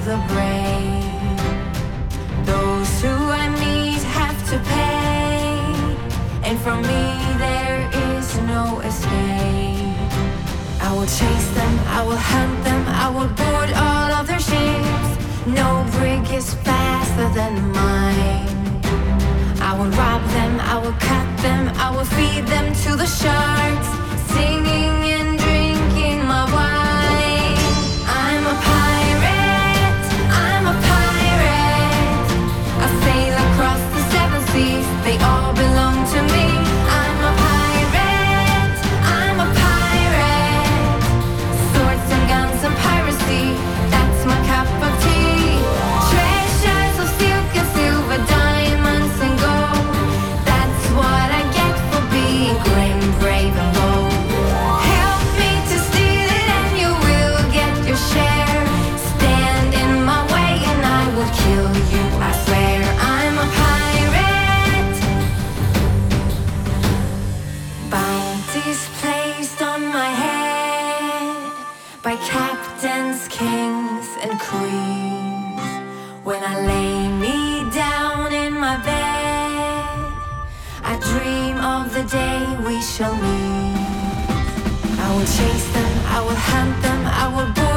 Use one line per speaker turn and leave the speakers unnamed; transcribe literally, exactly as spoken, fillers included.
the brave. Those who I meet have to pay, and from me there is no escape. I will chase them, I will hunt them, I will board all of their ships. No brig is faster than mine. I will rob them, I will cut them, I will feed them to the sharks, singing and drinking my wine. I'm a pirate, I'm a pirate. I sail across the seven seas, they all belong to me. I'm a pirate, I'm a pirate. Swords and guns and piracy, that's my cup of tea. Treasures of silk and silver, diamonds and gold, that's what I get for being grim, brave and bold. Help me to steal it and you will get your share. Stand in my way and I will kill you, I swear. I'm a pirate. Bounties placed on my head by captains, kings and queens. When I lay me down in my bed, I dream of the day we shall meet. I will chase them, I will hunt them, I will board